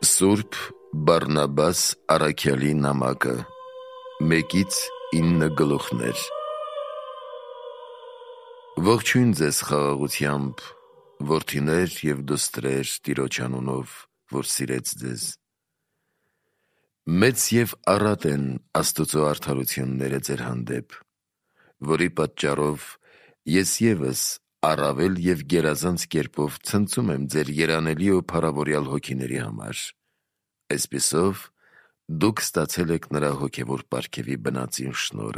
Սուրբ Բարնաբաս Առաքյալի նամակը 1-9 գլուխներ։ Ողջույն ձեզ խաղաղությամբ, որդիներ և դուստրեր Տիրոջ անունով, որ սիրեց ձեզ։ Մեծ և առատ են Աստծո արդարությունները ձեր հանդեպ, որի պատճառով ես ևս առավել և գերազանց կերպով ցնծում եմ ձեր երանելի ու փառավորյալ հոգիների համար, այսպիսով դուք ստացել եք նրա հոգևոր պարգևի բնածին շնորհը։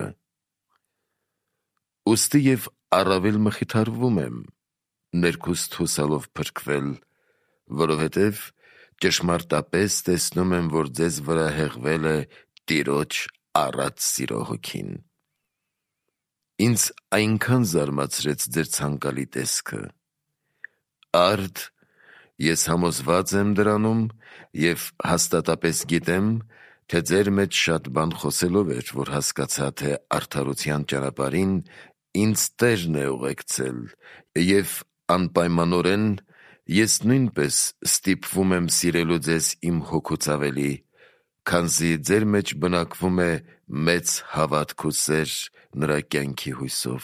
Ուստի և առավել մխիթարվում եմ, ներքուստ հուսալով փրկվել, որովհետև ճշմարտապես տեսնում եմ, որ ձեզ վրա հեղվել է Տիրոջ առատ սիրո հոգին։ Ինձ այնքան զարմացրեց ձեր ցանկալի տեսքը։ Արդ ես համոզված եմ դրանում և հաստատապես գիտեմ, թե ձեր մեջ շատ բան խոսելով էր, որ հասկացա, թե արդարության ճանապարհին ինձ Տերն է ուղեկցել, և անպայմանորեն ես նույնպես ստիպվում եմ սիրելու ձեզ իմ հոգուց ավելի, քանզի ձեր մեջ բնակվում է մեծ հավատք ու սեր նրա կյանքի հույսով։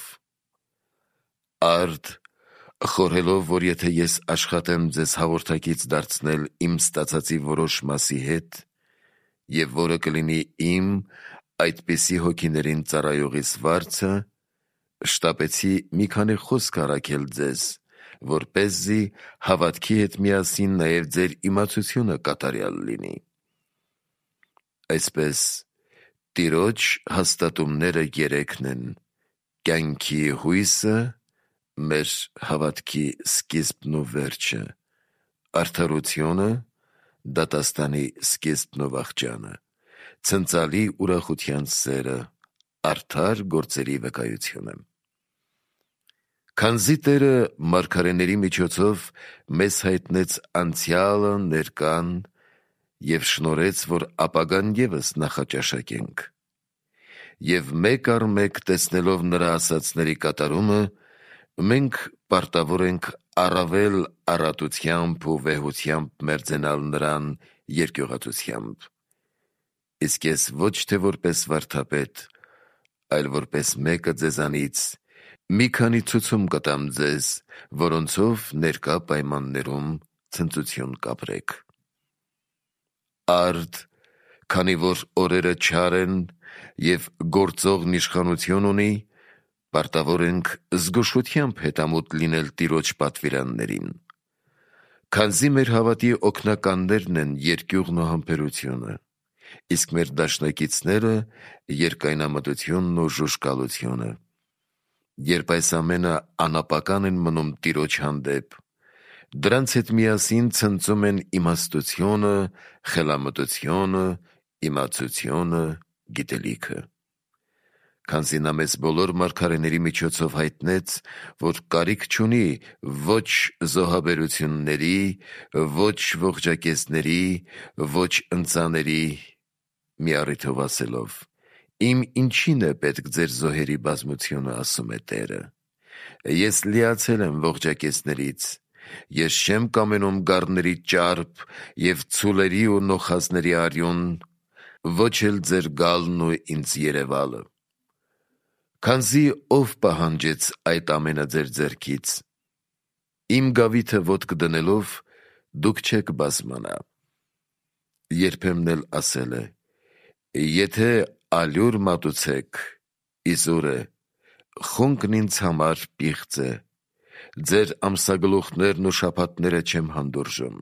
Արդ, խորհելով, որ եթե ես աշխատեմ ձեզ հաղորդակից դարձնել իմ ստացածի որոշ մասի հետ, և որը կլինի իմ, այդպիսի հոգիներին ծառայողիս վարձը, շտապեցի մի քանի խոսք առաքել ձեզ, որպեսզի հավատքի հետ միասին նաև ձեր իմացությունը կատարյալ լինի։ Այսպես, Տիրոջ հաստատումները երեքն են. կյանքի հույսը, մեր հավատքի սկիզբն ու վերջը, արդարությունը, դատաստանի սկիզբն ու վախճանը, ցնծալի ուրախության սերը, արդար գործերի վկայությունը։ Քանզի Տերը մարգարեների միջոցով մեզ հայտնեց անցյալը, ներկան և շնորհեց, որ ապագան ևս նախաճաշակենք, և մեկ առ մեկ տեսնելով նրա ասածների կատարումը, մենք պարտավոր ենք առավել առատությամբ ու վեհությամբ մերձենալ նրան երկյուղածությամբ։ Իսկ ես ոչ թե որպես վարդապետ, այլ որպես մեկը ձեզանից մի քանի ցուցում կտամ ձեզ, որոնցով ներկա պայմաններում ցնծություն կապրեք։ Արդ, քանի որ օրերը չար են և գործողն իշխանություն ունի, պարտավոր ենք զգուշությամբ հետամուտ լինել Տիրոջ պատվիրաններին, քանզի մեր հավատի օգնականներն են երկյուղն ու համբերությունը, իսկ մեր դաշնակիցները երկայնամտությունն ու ժուժկալությունը։ Երբ այս ամենը անապական են մնում Տիրոջ հանդեպ, դրանց հետ միասին ցնծում են իմաստությունը, խելամտությունը, իմացությունը, գիտելիքը։ Քանզի նա մեզ բոլոր մարգարեների միջոցով հայտնեց, որ կարիք չունի ոչ զոհաբերությունների, ոչ ողջակեզների, ոչ ընծաների, մի առիթով ասելով. «Իմ ինչին է պետք ձեր զոհերի բազմությունը, ասում է Տերը. ես լիացել եմ ողջակեզներից, ես չեմ կամենում գառների ճարպ և ցուլերի ու նոխազների արյուն, ոչ էլ ձեր գալն ու ինձ երևալը։ Քանզի ով պահանջեց այդ ամենը ձեր ձեռքից, իմ գավիթը ոտք դնելով դուք չեք բազմանա։ Երբեմն էլ ասել է. եթե ալյուր մատուցեք, իզուր է, խունկն ինձ համար պիղծ է, ձեր ամսագլուխներն ու շաբաթները չեմ հանդուրժում։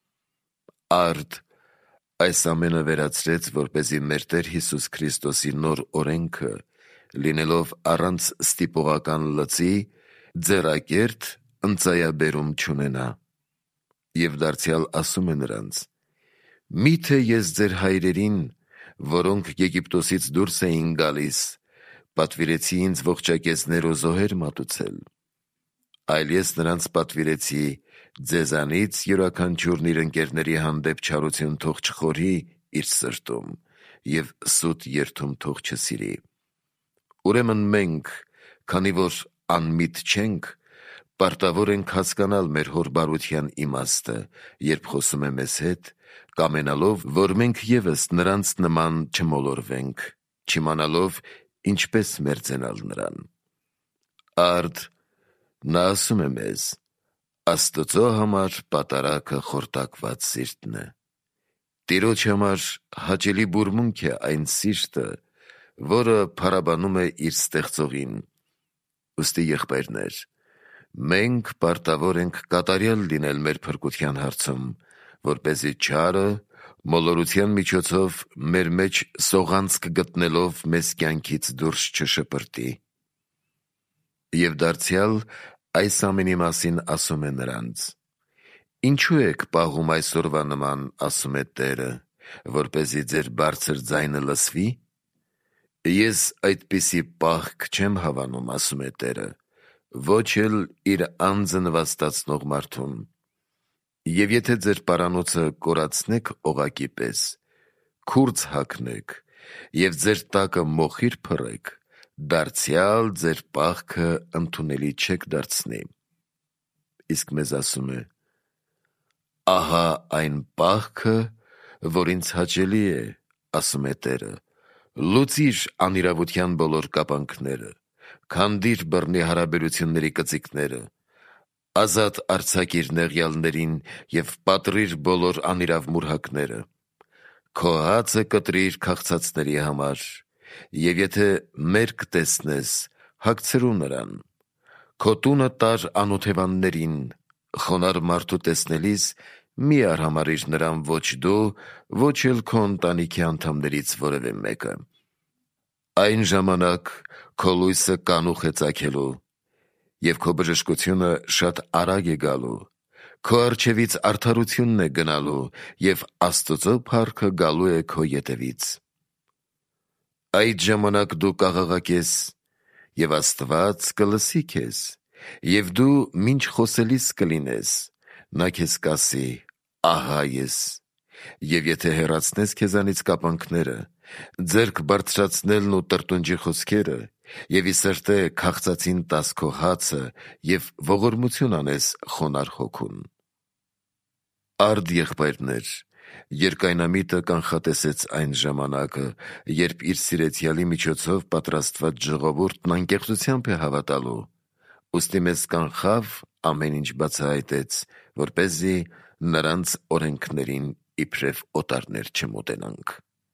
Արդ, այս ամենը վերացրեց, որպեսզի մեր Տեր Հիսուս Քրիստոսի նոր օրենքը, լինելով առանց ստիպողական լծի, ձեռակերտ ընծայաբերում չունենա։ Եվ դարձյալ ասում է նրանց. «Միթե ես ձեր հայրերին, որոնք Եգիպտոսից դուրս էին գալիս, պատվիրեցի ինձ ողջակեզներ ու զոհեր մատուցել, այլ ես նրանց պատվիրեցի ձեզանից յուրաքանչյուրն իր ընկերների հանդեպ չարություն թող չխորհի իր սրտում և սուտ երդում թող չսիրի։ Ուրեմն մենք, քանի որ անմիտ չենք, Պարտավոր ենք հասկանալ մեր հոր բարության իմաստը, երբ խոսում է մեզ հետ, կամենալով, որ մենք ևս նրանց նման չմոլորվենք, չիմանալով ինչպես մերձենալ նրան։ Արդ նա ասում է մեզ. Աստծո համար պատարագը խորտակված սիրտն է։ Տիրոջ համար հաճելի բուրմունք է այն սիրտը, որը փառաբանում է իր ստեղծողին։ Ուստի եղբայրներ, մենք պարտավոր ենք կատարյալ լինել մեր փրկության հարցում, որպեսզի չարը մոլորության միջոցով մեր մեջ սողանցք գտնելով մեզ կյանքից դուրս չշպրտի։ Եվ դարձյալ այս ամենի մասին ասում է նրանց. Ինչու եք պաղում այսօրվա նման, ասում է Տերը, որպեսզի ձեր բարձր ձայնը լսվի։ Ես այդպիսի պահք չեմ հավանում, ասում է Տերը, ոչ էլ իր անձը նվաստացնող մարդուն։ Եվ եթե ձեր պարանոցը կորացնեք օղակի պես, քուրձ հագնեք եւ ձեր տակը մոխիր փռեք, դարձյալ ձեր պահքը ընդունելի չեք դարձնի։ Իսկ մեզ ասում է. ահա այն պահքը, որ ինձ հաճելի է, ասում է Տերը, լուծիր անիրավության բոլոր կապանքները, քանդիր բռնի հարաբերությունների կծիկները, ազատ արձակիր նեղյալներին եւ պատռիր բոլոր անիրավ մուրհակները, քո հացը կտրիր քաղցածների համար, եւ եթե մերկ տեսնես, հագցրու նրան, քո տունը տար անօթևաններին, խոնարհ մարդու տեսնելիս մի արհամարհիր նրան ոչ դու, ոչ էլ քո ընտանիքի անդամներից որևէ մեկը։ Այն ժամանակ քո լույսը կանուխ է ծագելու, եւ քո բժշկությունը շատ արագ է գալու, քո առջևից արդարությունն է գնալու, եւ Աստծո փառքը գալու է քո ետևից։ Այդ ժամանակ դու կաղաղակես, եւ Աստված կլսի քեզ, եւ դու մինչ խոսելիս կլինես, նա քեզ կասի. ահա ես, եւ եթե հեռացնես քեզանից կապանքները, ձեռք բարձրացնելն ու տրտունջի խոսքերը, եւ ի սրտե քաղցածին տաս քո հացը, եւ ողորմություն անես խոնարհ հոգուն։ Արդ եղբայրներ, երկայնամիտը կանխատեսեց այն ժամանակը, երբ իր սիրեցյալի միջոցով պատրաստված ժողովուրդն անկեղծությամբ է հավատալու, ուստի մեզ կանխավ ամեն ինչ բացահայտեց, որպեսզի նրանց օրենքներին իբրև օտարներ չմոտենանք։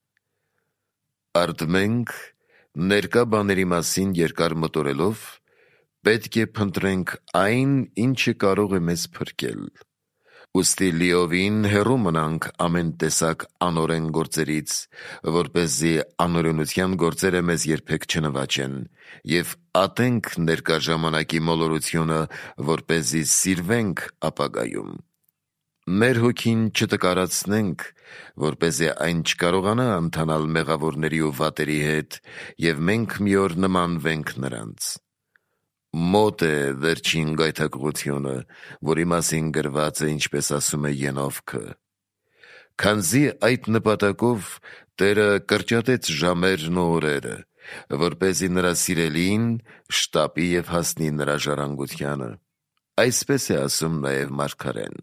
Արդ մենք ներկա բաների մասին երկար մտորելով պետք է փնտրենք այն, ինչը կարող է մեզ փրկել։ Ուստի լիովին հեռու մնանք ամեն տեսակ անօրեն գործերից, որպեսզի անօրենության գործերը մեզ երբեք չնվաճեն, եւ ատենք ներկա ժամանակի մոլորությունը, որպեսզի սիրվենք ապագայում։ Մեր հոգին չտկարացնենք, որպեսզի այն չկարողանա ընթանալ մեղավորների ու վատերի հետ, եւ մենք մի օր նմանվենք նրանց։ Մոտ է վերջին գայթակղությունը, որի մասին գրված է, ինչպես ասում է Ենովքը. քանզի այդ նպատակով Տերը կրճատեց ժամերն ու օրերը, որպեսզի նրա սիրելին շտապի եւ հասնի նրա ժառանգությանը։ Այսպես է ասում նաեւ մարգարեն.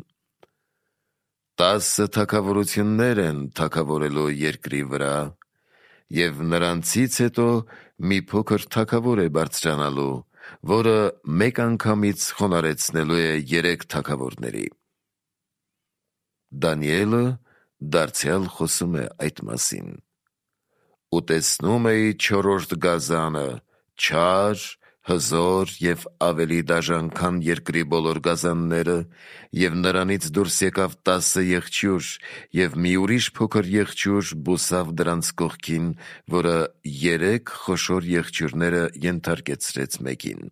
10 թագավորություններ են թագավորելու երկրի վրա, եւ նրանցից հետո մի փոքր թագավոր է բարձրանալու, որը մեկ անգամից խոնարհեցնելու է 3 թագավորների։ Դանիելը դարձյալ խոսում է այդ մասին. ու տեսնում էի 4-րդ գազանը, չար, հզոր եւ ավելի դաժան, քան երկրի բոլոր գազանները, եւ նրանից դուրս եկավ 10 եղջյուր, եւ մի ուրիշ փոքր եղջյուր բուսավ դրանց կողքին, որը 3 խոշոր եղջյուրները ենթարկեցրեց մեկին։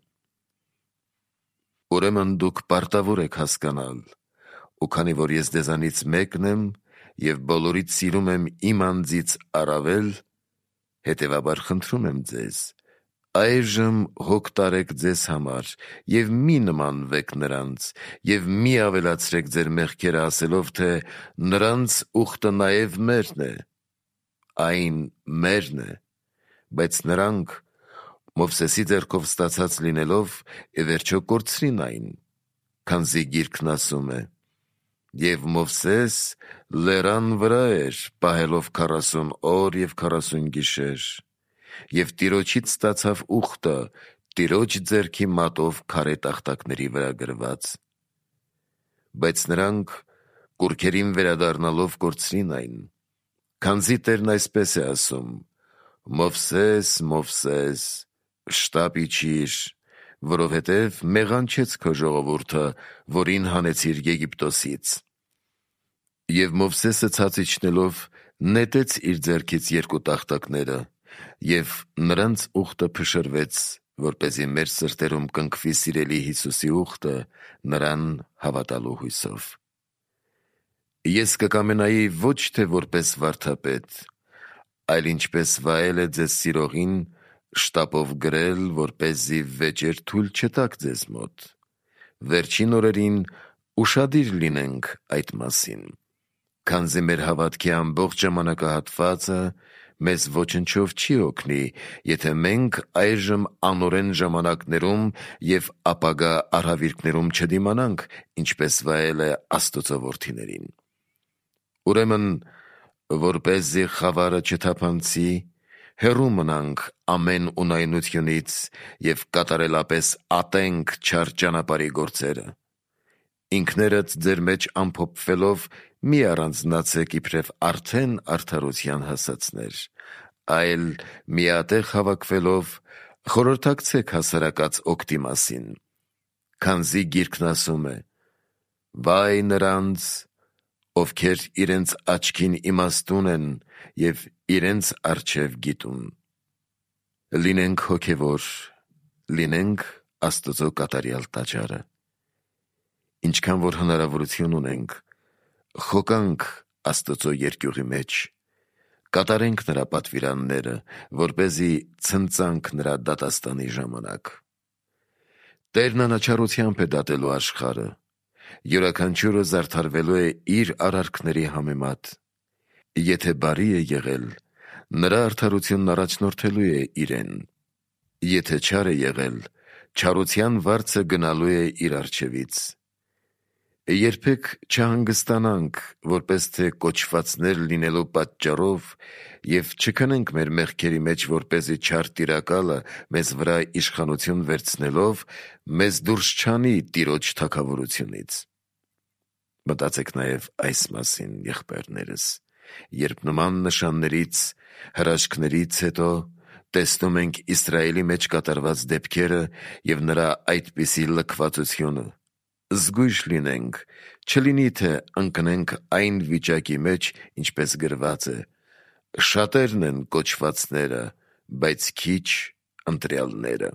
Ուրեմն դուք պարտավոր եք հասկանալ, ու քանի որ ես ձեզանից մեկն եմ եւ բոլորից սիրում եմ իմ անձից առավել, հետեւաբար խնդրում եմ ձեզ, այժմ հոգ տարեք ձեզ համար եւ մի նմանվեք նրանց եւ մի ավելացրեք ձեր մեղքերը ասելով, թե նրանց ուխտը նաեւ մերն է, այն մերն է, բայց նրանք Մովսեսի ձեռքով ստացած լինելով ի վերջո կորցրին այն, քանզի գիրքն ասում է. «Եվ Մովսես լեռան վրա էր, պահելով 40 օր և 40 գիշեր, և Տիրոջից ստացավ ուխտը Տիրոջ ձեռքի մատով քարե տախտակների վրա գրված։ Բայց նրանք կուռքերին վերադառնալով կորցրին այն, քանզի Տերն այսպես է ասում. «Մովսես, Մովսես, շտապ իջիր, որովհետև մեղանչեց քո ժողովուրդը, որին հանեցիր Եգիպտոսից»։ Եվ Մովսեսը ցած իջնելով նետեց իր ձեռքից երկու տախտակները, և նրանց ուխտը փշրվեց, որպեսզի մեր սրտերում կնքվի սիրելի Հիսուսի ուխտը նրան հավատալու հույսով։ Ես կկամենայի ոչ թե որպես վարդապետ, այլ ինչպես վայել է ձեզ սիրողին, շտապով գրել, որպեսզի վեճեր թույլ չտաք ձեզ մոտ։ Վերջին օրերին ուշադիր լինենք այդ մասին, քանզի մեր հավատքի ամբողջ ժամանակահատվածը մեզ ոչնչով չի օգնի, եթե մենք այժմ անօրեն ժամանակներում և ապագա արհավիրքներում չդիմանանք, ինչպես վայել է Աստծո որդիներին։ Ուրեմն, որպեսզի խավարը չթափանցի, հեռու մնանք ամեն ունայնությունից և կատարելապես ատենք չար ճանապարհի գործերը։ Ինքներդ ձեր մեջ ամփոփվելով մի առանձնացեք իբրև արդեն արդարության հասածներ, այլ միատեղ հավաքվելով խորհրդակցեք հասարակած օգտի մասին, քանզի գիրքն ասում է. «Վայ նրանց, ովքեր իրենց աչքին իմաստուն են և իրենց առջև գիտուն»։ Լինենք հոգևոր, լինենք Աստծո կատարյալ տաճարը։ Ինչքան որ հնարավորություն ունենք, խոկանք Աստծո երկյուղի մեջ, կատարենք նրա պատվիրանները, որպեսզի ցնծանք նրա դատաստանի ժամանակ։ Տերն անաչառությամբ է դատելու աշխարհը, յուրաքանչյուրը զարդարվելու է իր արարքների համեմատ։ Եթե բարի է եղել, նրա արդարությունն առաջնորդելու է իրեն, եթե չար է եղել, չարության վարձը գնալու է իր առջևից։ Երբեք չհանգստանանք, որպես թե կոչվածներ լինելու պատճառով, և չքնենք մեր մեղքերի մեջ, որպեսզի չար տիրակալը մեզ վրա իշխանություն վերցնելով մեզ դուրս չանի Տիրոջ թագավորությունից։ Մտածեք նաև այս մասին, եղբայրներս, երբ նման նշաններից, հրաշքներից հետո տեսնում ենք Իսրայելի մեջ կատարված դեպքերը և նրա այդպիսի լքվածությունը, զգույշ լինենք, չլինի թե ընկնենք այն վիճակի մեջ, ինչպես գրված է. «Շատերն են կոչվածները, բայց քիչ ընտրյալները»։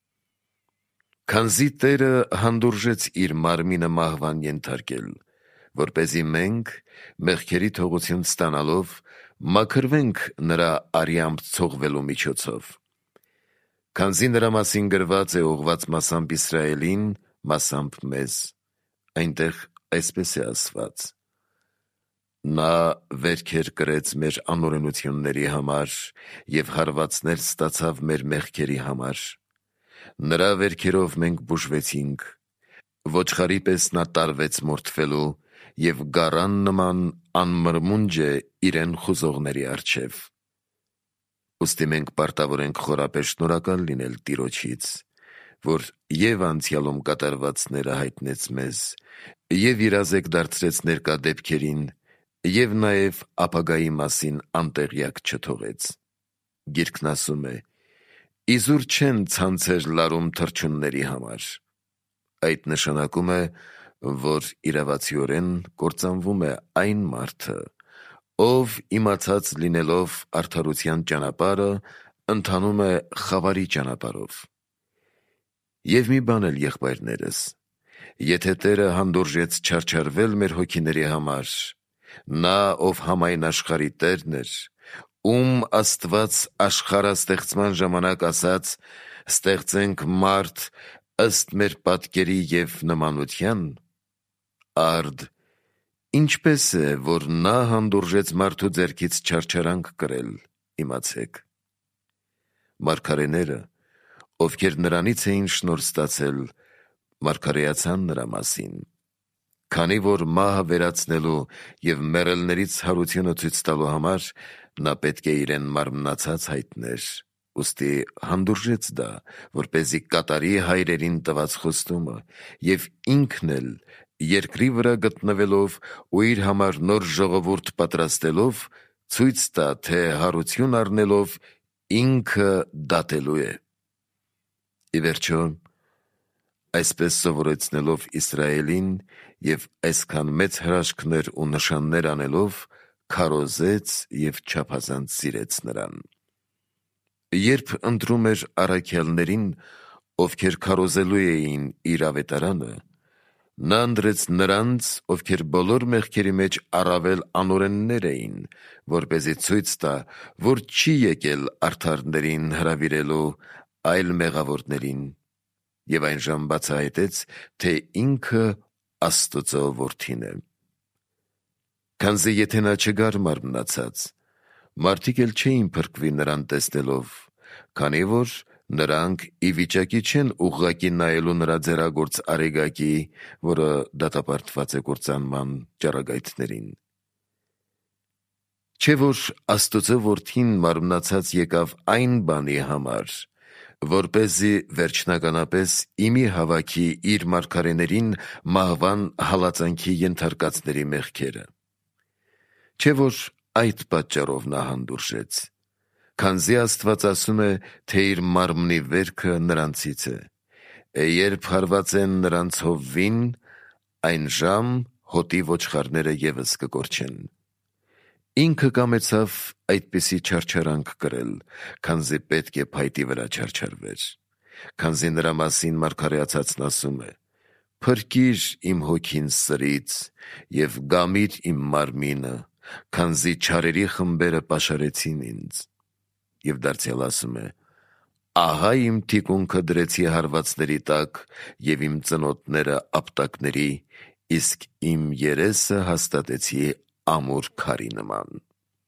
Քանզի Տերը հանդուրժեց իր մարմինը մահվան ենթարկել, որպեսզի մենք, մեղքերի թողություն ստանալով, մաքրվենք նրա արյամբ ցողվելու միջոցով։ Քանզի նրա մասին գրված է ուղղված մասամբ Իսրայելին, մասամբ մեզ, այնտեղ այսպես է ասված. «Նա վերքեր կրեց մեր անօրենությունների համար և հարվածներ ստացավ մեր մեղքերի համար. նրա վերքերով մենք բուժվեցինք, ոչխարի պես նա տարվեց մորթվելու, և գառան նման անմրմունջ է իրեն խուզողների առջև»։ Ուստի մենք պարտավոր ենք խորապես շնորհակալ լինել Տիրոջից, որ և անցյալում կատարվածները հայտնեց մեզ, և իրազեկ դարձրեց ներկա դեպքերին, և նաև ապագայի մասին անտեղյակ չթողեց։ Գիրքն ասում է. «Իզուր չեն ցանցեր լարում թռչունների համար»։ Այդ նշանակում է, որ իրավացիորեն կործանվում է այն մարդը, ով իմացած լինելով արդարության ճանապարհը, ընթանում է խավարի ճանապարհով։ Եվ մի բան էլ, եղբայրներս, եթե Տերը հանդուրժեց չարչարվել մեր հոգիների համար, նա, ով համայն աշխարհի Տերն էր, ում Աստված աշխարհաստեղծման ժամանակ ասաց. «Ստեղծենք մարդ ըստ մեր պատկերի և նմանության», արդ ինչպես է, որ նա հանդուրժեց մարդու ձեռքից չարչարանք կրել, իմացեք։ Մարգարեները, ովքեր նրանից էին շնորհ ստացել, մարգարեացան նրա մասին։ Քանի որ մահը վերացնելու և մեռելներից հարությունը ցույց տալու համար նա պետք է իրեն մարմնացած հայտներ, ուստի հանդուրժեց դա, որպեսզի կատարի հայրերին տված խոստումը, և ինքն էլ երկրի վրա գտնվելով ու իր համար նոր ժողովուրդ պատրաստելով, ցույց տա, թե հարություն առնելով ինքը դատելու է։ Ի վերջո, այսպես սովորեցնելով Իսրայելին և այսքան մեծ հրաշքներ ու նշաններ անելով, քարոզեց և չափազանց սիրեց նրան։ Երբ ընտրում էր առաքյալներին, ովքեր քարոզելու էին իր ավետարանը, նա ընտրեց նրանց, ովքեր բոլոր մեղքերի մեջ առավել անօրեններ էին, որպեսզի ցույց տա, որ չի եկել արդարներին հրավիրելու, այլ մեղավորներին, և այնժամ բացահայտեց, թե ինքը Աստծո որդին է։ Քանզի եթե նա չգար մարմնացած, մարդիկ էլ չէին փրկվի նրան տեսնելով, քանի որ նրանք ի վիճակի չեն ուղղակի նայելու նրա ձեռագործ արեգակի, որը դատապարտված է կործանման ճառագայթներին։ Չէ՞ որ Աստծո որդին մարմնացած եկավ այն բանի համար, որպեսզի վերջնականապես իմի հավաքի իր մարգարեներին մահվան հալածանքի ենթարկածների մեղքերը։ Չէ՞ որ այդ պատճառով նա հանդուրժեց, քանզի Աստված ասում է, թե իր մարմնի վերքը նրանցից է, երբ հարված են նրանց հովվին, այն ժամ հոտի ոչխարները ևս կկորչեն։ Ինքը կամեցավ այդպիսի չարչարանք կրել, քանզի պետք է փայտի վրա չարչարվեր, քանզի նրա մասին մարգարեացածն ասում է. «Փրկիր իմ հոգին սրից և գամիր իմ մարմինը, քանզի չարերի խմբերը պաշարեցին ինձ»։ Եվ դարձյալ ասում է. «Ահա իմ թիկունքը դրեցի հարվածների տակ և իմ ծնոտները ապտակների, իսկ իմ երեսը հաստատեցի ամուր քարի նման»։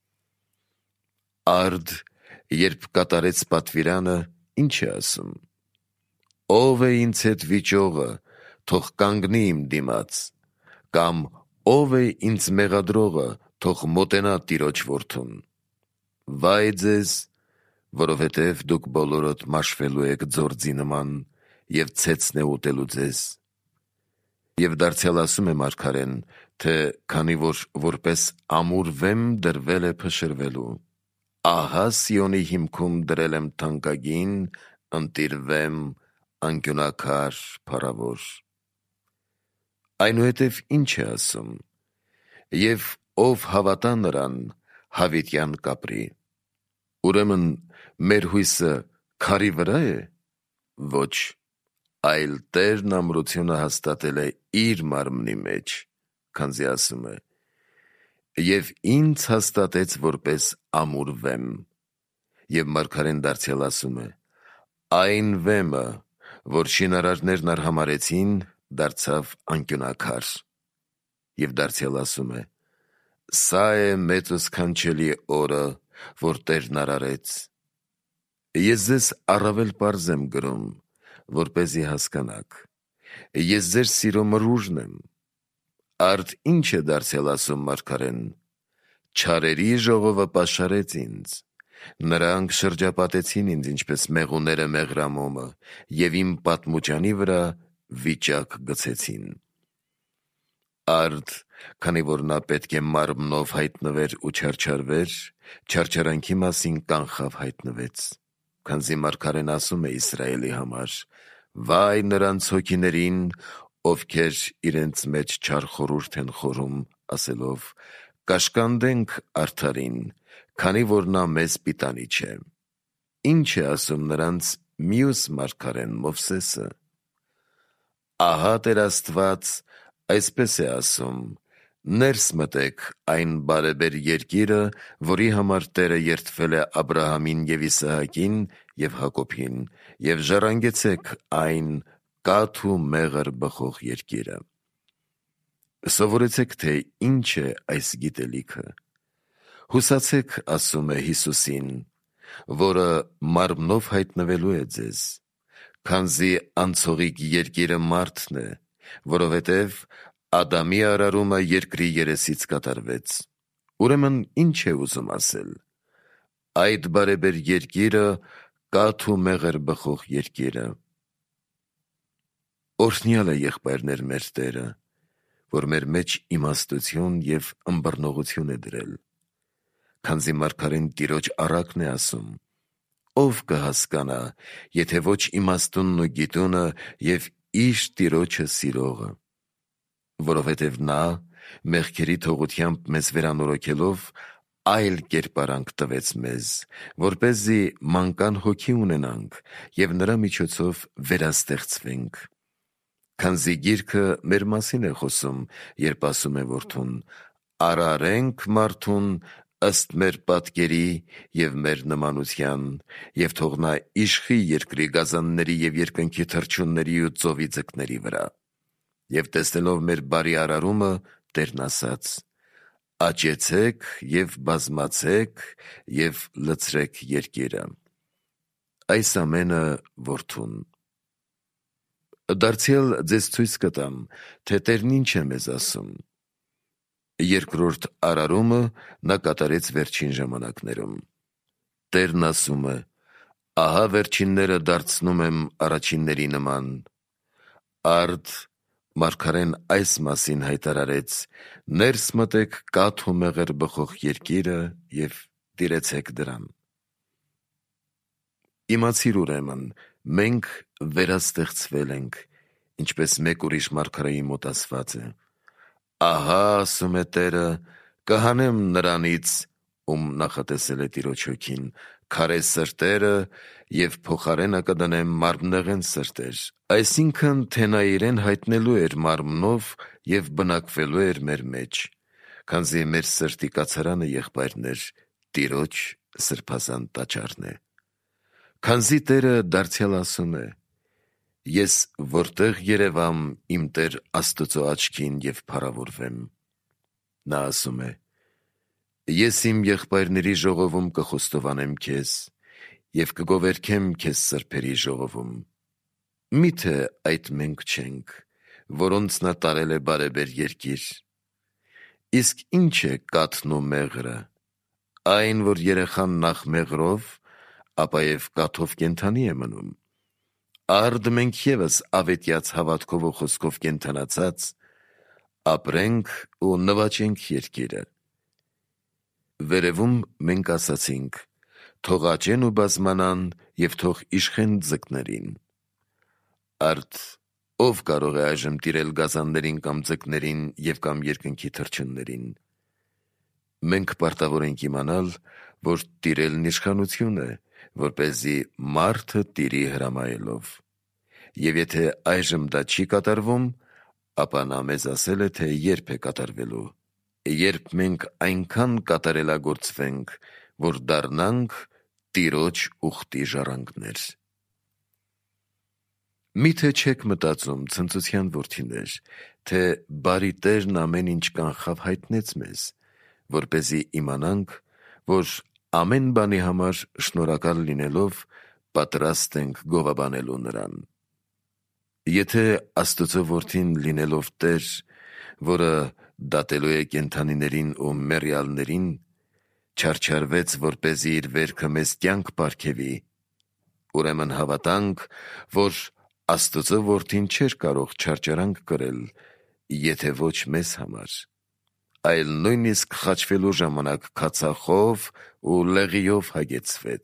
Արդ, երբ կատարեց պատվիրանը, ինչ է ասում. «Ո՞վ է ինձ հետ վիճողը, թող կանգնի իմ դիմաց, կամ ո՞վ է ինձ մեղադրողը, թող մոտենա Տիրոջ որդուն։ Վայ ձեզ, որովհետև դուք բոլորդ մաշվելու եք ձորձի նման, և ցեցն է ուտելու ձեզ»։ Եվ դարձյալ ասում է մարգարեն, թե քանի որ որպես ամուր վեմ դրվել է փշրվելու, ահա Սիոնի հիմքում դրել եմ թանկագին, ընտիր վեմ, անկյունաքար, փառավոր։ Այնուհետև ինչ է ասում. «Եվ ով հավատա նրան, հավիտյան կապրի»։ Ուրեմն մեր հույսը քարի վրա է։ Ոչ, այլ Տերն ամրությունը հաստատել է իր մարմնի մեջ, քանզի ասում է. «Եվ ինձ հաստատեց որպես ամուր վեմ»։ Եվ մարգարեն դարձյալ ասում է. «Այն վեմը, որ շինարարներն արհամարհեցին, դարձավ անկյունաքար»։ Եվ դարձյալ ասում է. «Սա է մեծ ու սքանչելի օրը, որ Տերն արարեց»։ Ես ձեզ առավել պարզ եմ գրում, որպեսզի հասկանաք. ես ձեր սիրո մրուժն եմ։ Արդ ինչ է դարձյալ ասում մարգարեն. «Չարերի ժողովը պաշարեց ինձ, նրանք շրջապատեցին ինձ, ինչպես մեղուները մեղրամոմը, և իմ պատմուճանի վրա վիճակ գցեցին»։ Արդ, քանի որ նա պետք է մարմնով հայտնվեր ու չարչարվեր, չարչարանքի մասին կանխավ հայտնվեց, քանզի մարգարեն ասում է Իսրայելի համար. «Վայ նրանց հոգիներին, ովքեր իրենց մեջ չար խորհուրդ են խորում, ասելով. կաշկանդենք արդարին, քանի որ նա մեզ պիտանի չէ»։ Ինչ է ասում նրանց մյուս մարգարեն Մովսեսը. «Ահա Տեր Աստված այսպես է ասում. ներս մտեք այն բարեբեր երկիրը, որի համար Տերը երդվել է Աբրահամին և Իսահակին և Հակոբին, և ժառանգեցեք այն կաթ ու մեղր բխող երկիրը»։ Սովորեցեք, թե ինչ է այս գիտելիքը։ Հուսացեք, ասում է Հիսուսին, որը մարմնով հայտնվելու է ձեզ, քանզի անցողիկ երկիրը մարդն է, որովհետև Ադամի արարումը երկրի երեսից կատարվեց։ Ուրեմն ինչ է ուզում ասել։ Այդ բարեբեր երկիրը կաթ ու մեղր բխող երկիրը։ Օրհնյալ է եղբայրներ մեր Տերը, որ մեր մեջ իմաստություն և ըմբռնողություն է դրել, քանզի մարգարեն Տիրոջ առակն է ասում. ով կհասկանա, եթե ոչ իմաստունն ու գիտունը և իր Տիրոջը սիրողը, որովհետև նա մեղքերի թողությամբ մեզ վերանորոգելով այլ կերպարանք տվեց մեզ, որպեսզի մանկան հոգի ունենանք և նրա միջոցով վերաստեղծվենք։ Քանզի գիրքը մեր մասին է խոսում, երբ ասում է որդուն. արարենք մարդուն ըստ մեր պատկերի և մեր նմանության, և թող նա իշխի երկրի գազանների և երկնքի թռչունների ու ծովի ձկների վրա։ Եվ տեսնելով մեր բարի արարումը, Տերն ասաց. աճեցեք և բազմացեք և լցրեք երկիրը։ Այս ամենը որդուն։ Դարձյալ ձեզ ցույց կտամ, թե Տերն ինչ է մեզ ասում։ Երկրորդ արարումը նա կատարեց վերջին ժամանակներում։ Տերն ասում է. ահա վերջինները դարձնում եմ առաջինների նման։ Արդ մարգարեն այս մասին հայտարարեց. ներս մտեք կաթ ու մեղր բխող երկիրը և տիրեցեք դրան։ Իմացիր ուրեմն, մենք վերաստեղծվել ենք, ինչպես մեկ ուրիշ մարգարեի մոտ ասված է. ահա ասում է Տերը, կհանեմ նրանից, ում նախատեսել է Տիրոջ հոգին, քարե սրտերը և փոխարենը կդնեմ մարմնեղեն սրտեր, այսինքն, թե նա իրեն հայտնելու էր մարմնով և բնակվելու էր մեր մեջ, քանզի մեր սրտի կացարանը, եղբայրներ, Տիրոջ սրբազան տաճարն է։ Քանզի Տերը դարձյալ ասում է. ես որտեղ երևամ իմ Տեր Աստծո աչքին և փառավորվեմ։ Նա ասում է. ես իմ եղբայրների ժողովում կխոստովանեմ քեզ և կգովերգեմ քեզ սրբերի ժողովում։ Միթե այդ մենք չենք, որոնց նա տարել է բարեբեր երկիր։ Իսկ ինչ է կաթն ու մեղրը։ Այն, որ երեխան նախ մեղրով, ապա և կաթով կենդանի է մնում։ Արդ մենք ևս ավետյաց հավատքով ու խոսքով կենդանացած, ապրենք ու նվաճենք երկիրը։ Վերևում մենք ասացինք. թող աճեն ու բազմանան և թող իշխեն ձկներին։ Արդ ով կարող է այժմ տիրել գազաններին կամ ձկներին և կամ երկնքի թռչուններին։ Մենք պարտավոր ենք իմանալ, որ տիրելն իշխանություն է, որպեսզի մարդը տիրի հրամայելով։ Եվ եթե այժմ դա չի կատարվում, ապա նա մեզ ասել է, թե երբ է կատարվելու, երբ մենք այնքան կատարելագործվենք, որ դառնանք Տիրոջ ուխտի ժառանգներ։ Միթե չեք մտածում, ցնծության որդիներ, թե բարի Տերն ամեն ինչ կանխավ հայտնեց մեզ, որպեսզի իմանանք, որ ամեն բանի համար շնորհակալ լինելով պատրաստ ենք գովաբանելու նրան։ Եթե Աստծո որդին լինելով Տեր, որը դատելու է կենդանիներին ու մեռյալներին, չարչարվեց, որպեսզի իր վերքը մեզ կյանք պարգևի, ուրեմն հավատանք, որ Աստծո որդին չէր կարող չարչարանք կրել, եթե ոչ մեզ համար, այլ նույնիսկ խաչվելու ժամանակ քացախով ու լեղիով հագեցվեց։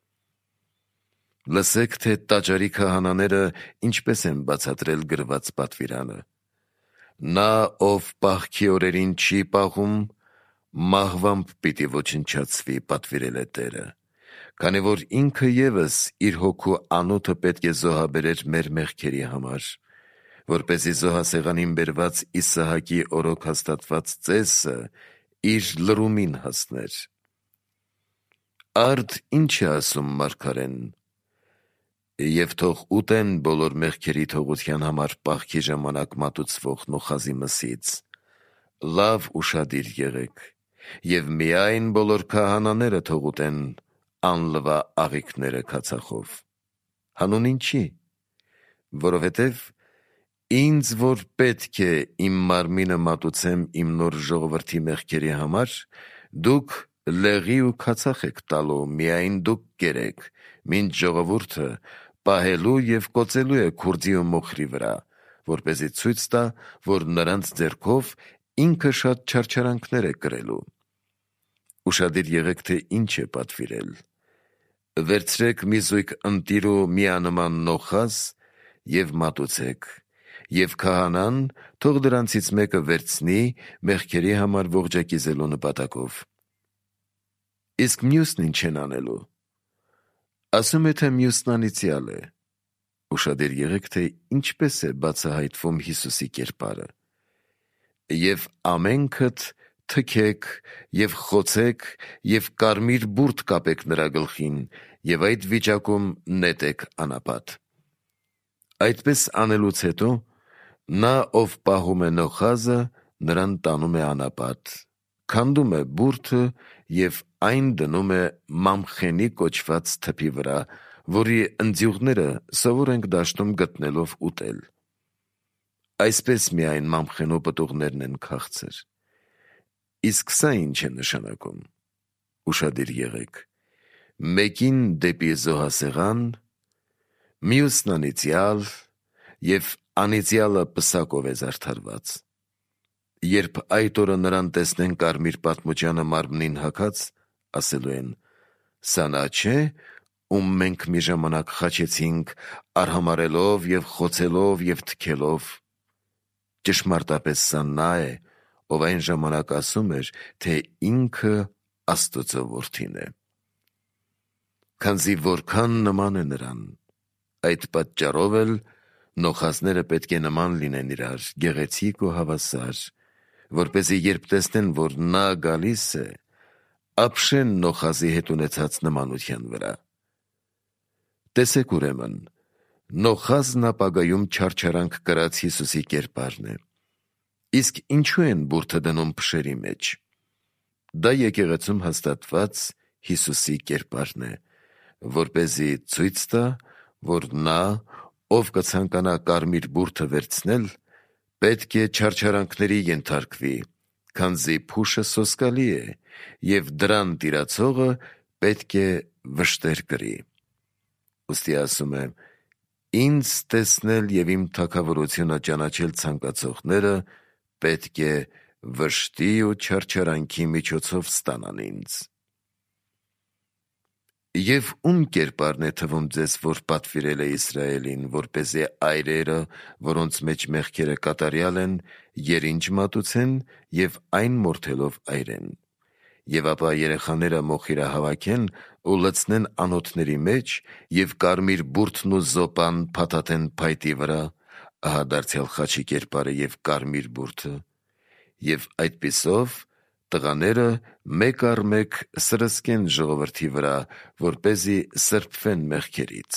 Լսեք, թե տաճարի քահանաները ինչպես են բացատրել գրված պատվիրանը. նա, ով պահքի օրերին չի պահում, մահվամբ պիտի ոչնչացվի, պատվիրել է Տերը, քանի որ ինքը ևս իր հոգու անոթը պետք է զոհաբերեր մեր մեղքերի համար, որպեսզի զոհասեղանին բերված Իսահակի օրոք հաստատված ծեսը իր լրումին հասներ։ Արդ ինչ է ասում մարգարեն. և թող ուտեն բոլոր մեղքերի թողության համար պահքի ժամանակ մատուցվող նոխազի մսից։ Լավ ուշադիր եղեք, և միայն բոլոր քահանաները թող ուտեն անլվա աղիքները քացախով։ Հանուն ինչի։ որովհետև ինձ որ պետք է իմ մարմինը մատուցեմ իմ նոր ժողովրդի մեղքերի համար, դուք լեղի ու քացախ եք տալու, միայն դուք կերեք, մինչ ժողովուրդը պահելու և կոծելու է քուրձի ու մոխրի վրա, որպեսզի ցույց տա, որ նրանց ձեռքով ինքը շատ չարչարանքներ է կրելու։ Ուշադիր եղեք, թե ինչ է պատվիրել. վերցրեք մի զույգ ընտիր ու միանման նոխազ և մատուցեք, և քահանան թող դրանցից մեկը վերցնի մեղքերի համար ողջակիզելու նպատակով։ Իսկ մյուսն ինչ են անելու։ Ասում է, թե մյուսն անիծյալ է։ Ուշադիր եղեք, թե ինչպես է բացահայտվում Հիսուսի կերպարը։ Եվ ամենքդ թքեք և խոցեք և կարմիր բուրդ կապեք նրա գլխին և այդ վիճակում նետեք անապատ։ Այդպես անելուց հետո նա, ով պահում է նոխազը, նրան տանում է անապատ, քանդում է բուրդը և այն դնում է մամխենի կոչված թփի վրա, որի ընձյուղները սովոր ենք դաշտում գտնելով ուտել։ Այսպես միայն մամխենու պտուղներն են քաղցր։ Իսկ սա ինչ է նշանակում։ Ուշադիր եղեք. մեկին դեպի զոհասեղան, մյուսն անիծյալ և անիծյալը պսակով է զարդարված։ Երբ այդ օրը նրան տեսնեն կարմիր պատմուճանը մարմնին հագած, ասելու են. սա նա չէ, ում մենք մի ժամանակ խաչեցինք արհամարհելով և խոցելով և թքելով։ Ճշմարտապես սա նա է, ով այն ժամանակ ասում էր, թե ինքը Աստծո որդին է։ Քանզի որքան նման է նրան, այդ պատճառով էլ նոխազները պետք է նման լինեն իրար, գեղեցիկ ու հավասար, որպեսզի երբ տեսնեն, որ նա գալիս է, ապշեն նոխազի հետ ունեցած նմանության վրա։ Տեսեք ուրեմն, նոխազն ապագայում չարչարանք կրած Հիսուսի կերպարն է։ Իսկ ինչու են բուրդը դնում փշերի մեջ։ Դա եկեղեցում հաստատված Հիսուսի կերպարն է, որպեսզի ցույց տա, որ նա, ով կցանկանա կարմիր բուրդը վերցնել, պետք է չարչարանքների ենթարկվի, քանզի փուշը սոսկալի է, և դրան տիրացողը պետք է վշտեր կրի։ Ուստի ասում է. ինձ տեսնել և իմ թագավորությունը ճանաչել ցանկացողները պետք է վշտի ու չարչարանքի միջոցով ստանան ինձ։ Եվ ում կերպարն է թվում ձեզ, որ պատվիրել է Իսրայելին, որպեսզի այրերը, որոնց մեջ մեղքերը կատարյալ են, երինջ մատուցեն և այն մորթելով այրեն։ Եվ ապա երեխաները մոխիրահավաքեն ու լցնեն անոթների մեջ և կարմիր բուրդն ու զոպան փաթաթեն փայտի վրա, ահա դարձյալ խաչի կերպարը և կարմիր բուրդը, և այդպիսով տղաները մեկ առ մեկ սրսկեն ժողովրդի վրա, որպեսզի սրբվեն մեղքերից։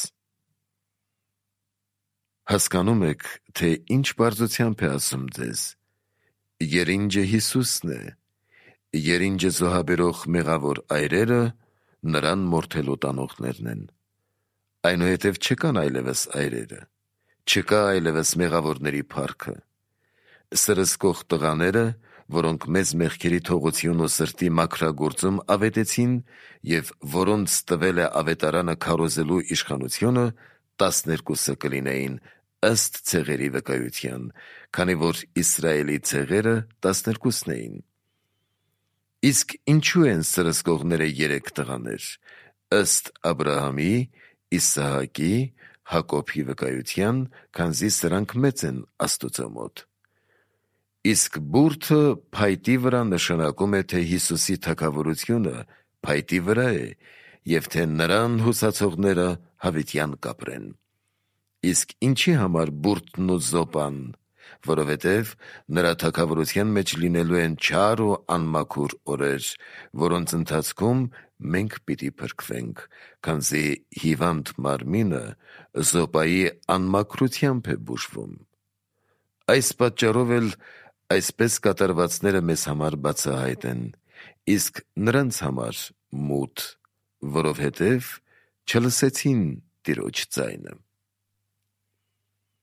Հասկանում եք, թե ինչ պարզությամբ է ասում ձեզ։ Երինջը Հիսուսն է, երինջը զոհաբերող մեղավոր այրերը նրան մորթելու տանողներն են։ Այնուհետև չկան այլևս այրերը, չկա այլևս մեղավորների փառքը։ Սրսկող տղաները, որոնք մեծ մեղքերի թողություն ու սրտի մաքրագործում ավետեցին և որոնց տվել է ավետարանը քարոզելու իշխանությունը, 12 կլինեին ըստ ցեղերի վկայության, քանի որ Իսրայելի ցեղերը 12 էին։ Իսկ ինչու են սրսկողները 3 տղաներ, ըստ Աբրահամի, Իսահակի, Հակոբի վկայության, քանզի սրանք մեծ են Աստուծո մոտ։ Իսկ բուրդը փայտի վրա նշանակում է, թե Հիսուսի թագավորությունը փայտի վրա է և թե նրան հուսացողները հավիտյան կապրեն։ Իսկ ինչի համար բուրդն ու զոպան, որովհետև նրա թագավորության մեջ լինելու են չար ու անմաքուր օրեր, որոնց ընթացքում մենք պիտի փրկվենք, քանզի հիվանդ մարմինը զոպայի անմաքրությամբ է բուժվում։ Այս պատճառով էլ այսպես կատարվածները մեզ համար բացահայտ են, իսկ նրանց համար մութ, որովհետև չլսեցին Տիրոջ ձայնը։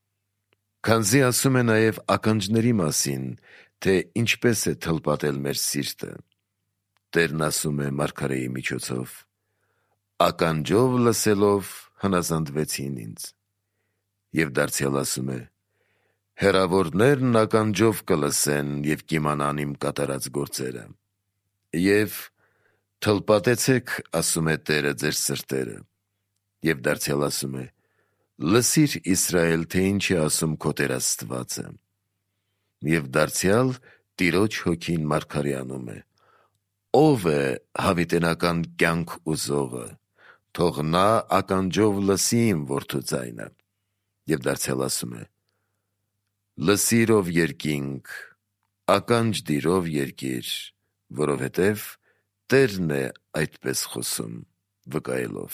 Քանզի ասում է նաև ականջների մասին, թե ինչպես է թլպատել մեր սիրտը։ Տերն ասում է մարգարեի միջոցով. «Ականջով լսելով հնազանդվեցին ինձ»։ Եվ դարձյալ ասում է. «Հեռավորներն ականջով կլսեն և կիմանան իմ կատարած գործերը»։ Եվ թլպատեցեք, ասում է Տերը, ձեր սրտերը։ Եվ դարձյալ ասում է. «Լսիր, Իսրայել, թե ինչ է ասում քո Տեր Աստվածը»։ Եվ դարձյալ Տիրոջ հոգին մարգարեանում է. «Ո՞վ է հավիտենական կյանք ուզողը, թող նա ականջով լսի իմ որդու ձայնը»։ Եվ դարձյալ ասում է. «Լսիր, ով երկինք, ականջ դիր, ով երկիր, որովհետև Տերն է այդպես խոսում, վկայելով»։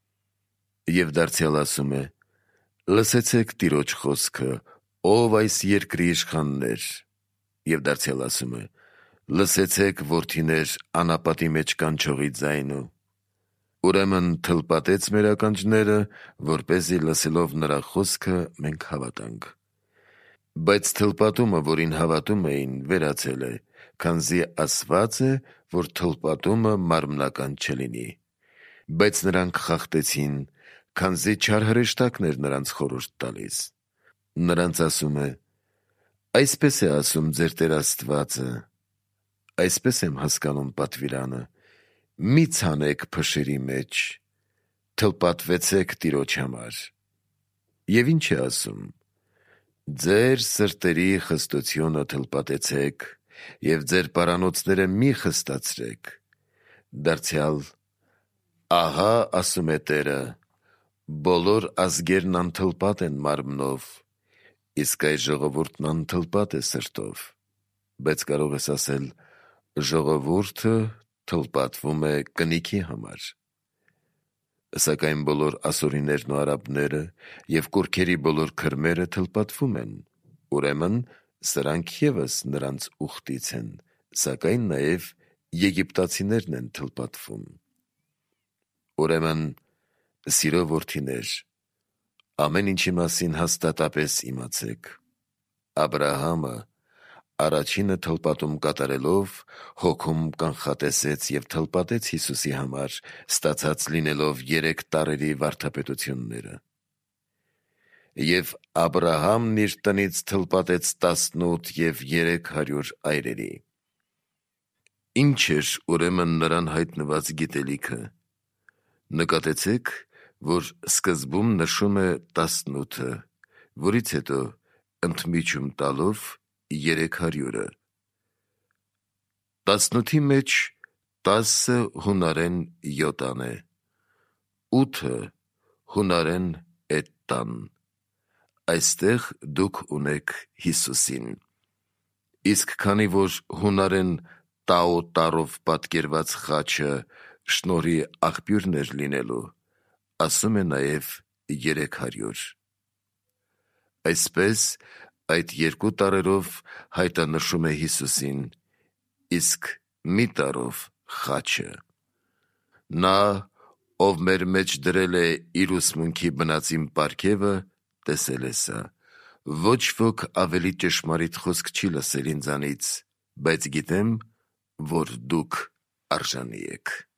Եվ դարձյալ ասում է. «Լսեցեք Տիրոջ խոսքը, ով այս երկրի իշխաններ»։ Եվ դարձյալ ասում է. «Լսեցեք, որդիներ, անապատի մեջ կանչողի ձայնը»։ Ուրեմն թլպատեց մեր ականջները, որպեսզի լսելով նրա խոսքը մենք հավատանք։ Բայց թլպատումը, որին հավատում էին, վերացել է, քանզի ասված է, որ թլպատումը մարմնական չլինի։ Բայց նրանք խախտեցին, քանզի չար հրեշտակն էր նրանց խորհուրդ տալիս։ Նրանց ասում է. «Այսպես է ասում ձեր Տեր Աստվածը, այսպես եմ հասկանում պատվիրանը. մի ցանեք փշերի մեջ, թլպատվեցեք Տիրոջ համար»։ Եվ ինչ է ասում. «Ձեր սրտերի խստությունը թլպատեցեք և ձեր պարանոցները մի խստացրեք»։ Դարձյալ. «Ահա, ասում է Տերը, բոլոր ազգերն անթլպատ են մարմնով, իսկ այս ժողովուրդն անթլպատ է սրտով»։ Բայց կարող ես ասել. «Ժողովուրդը թլպատվում է կնիքի համար»։ Սակայն բոլոր ասորիներն ու արաբները և կուռքերի բոլոր քրմերը թլպատվում են, ուրեմն սրանք ևս նրանց ուխտից են, սակայն նաև եգիպտացիներն են թլպատվում։ Ուրեմն, սիրո որդիներ, ամեն ինչի մասին հաստատապես իմացեք. Աբրահամը առաջինը թլպատում կատարելով հոգում կանխատեսեց և թլպատեց Հիսուսի համար, ստացած լինելով 3 տարերի վարդապետությունները։ Եվ Աբրահամն իր տնից թլպատեց 18 և 300 այրերի։ Ինչ էր ուրեմն նրան հայտնված գիտելիքը։ Նկատեցեք, որ սկզբում նշում է 18-ը, որից հետո ընդմիջում տալով 300-ը։ 18-ի մեջ 10-ը հունարեն յոտան է, 8-ը հունարեն էտտան։ Այստեղ դուք ունեք Հիսուսին։ Իսկ քանի որ հունարեն տաո տառով պատկերված խաչը շնորհի աղբյուրն էր լինելու, ասում է նաև 300։ Այսպես այդ 2 տառերով հայտանշում է Հիսուսին, իսկ մի տառով խաչը։ Նա, ով մեր մեջ դրել է իր ուսմունքի բնածին պարգևը, տեսել է սա։ Ոչ ոք ավելի ճշմարիտ խոսք չի լսել ինձանից, բայց գիտեմ, որ դուք արժանի եք։